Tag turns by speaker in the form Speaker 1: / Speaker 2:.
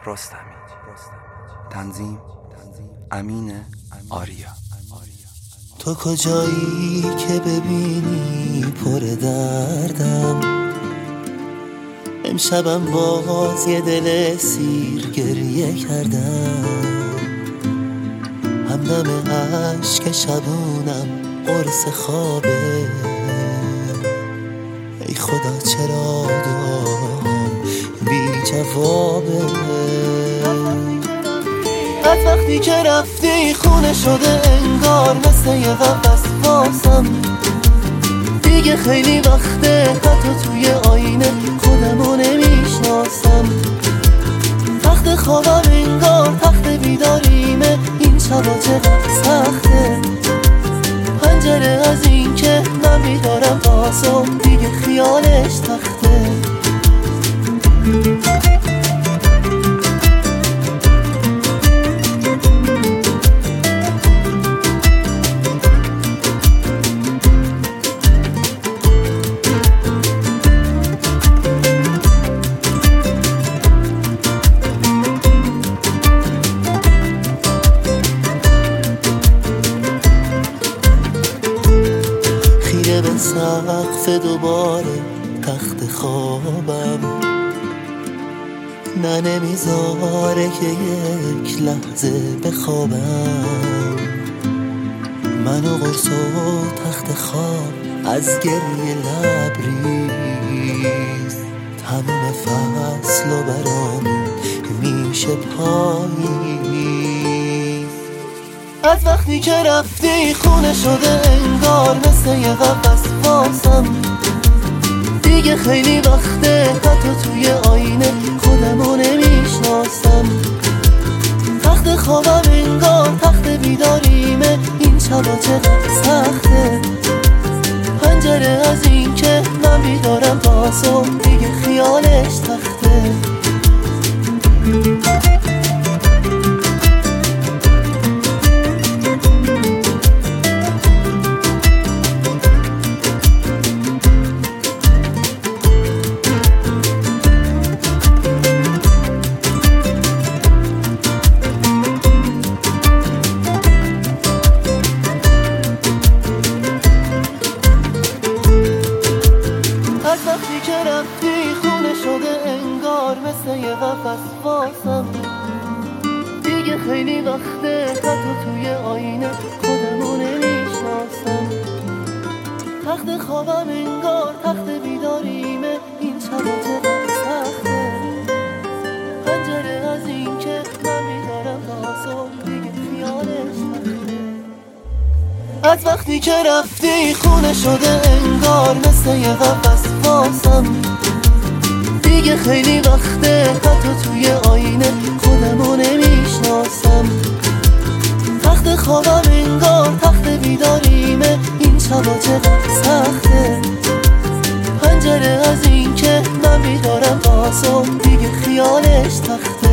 Speaker 1: رستمی. تنظیم امین آریا.
Speaker 2: تو کجایی که ببینی پر دردم، امشبم باز یه دل سیر گریه کردم، همدم عشق شبونم قرص خوابه. ای خدا چرا دعام بی جوابه؟ از وقتی که رفتی خونه شده انگار مثل یه قفس واسم. دیگه خیلی وقته حتی توی آینه خودمو نمیشناسم. تخت خوابم انگار تخت بیداریمه، این شبا چقدر سخته. پنجره از این که من بیدارم تا صبح دیگه خیالش تخته. به سقف دوباره تخت خوابم، نه نمیذاره که یک لحظه بخوابم. من و قرص و تخت خواب از گریه لبریز، تمام فصل و برامون میشه پاییز. از وقتی که رفتی خونه شده انگار مثل یه قفس واسم. دیگه خیلی وقته حتی توی آینه خودمو نمیشناسم. تخت خوابم انگار تخت بیداریمه، این شبا چقدر سخته. پنجره از این که من بیدارم تا صبح دیگه خیالش تخته. از وقتی که رفتی خونه شده انگار مثل یه قفس واسم. دیگه خیلی وقته حتی توی آینه خودمو نمیشناسم. تخت خوابم انگار تخت بیداریمه، این شبا چقدر سخته. پنجره از این که من بیدارم تا صبح دیگه خیالش تخته. از وقتی که رفتی خونه شده انگار مثل یه قفس واسم. دیگه خیلی وقته حتی توی آینه خودمو نمیشناسم. تخت خوابم انگار تخت بیداریمه، این شبا چقدر سخته. پنجره از این که من بیدارم تا صبح دیگه خیالش تخته.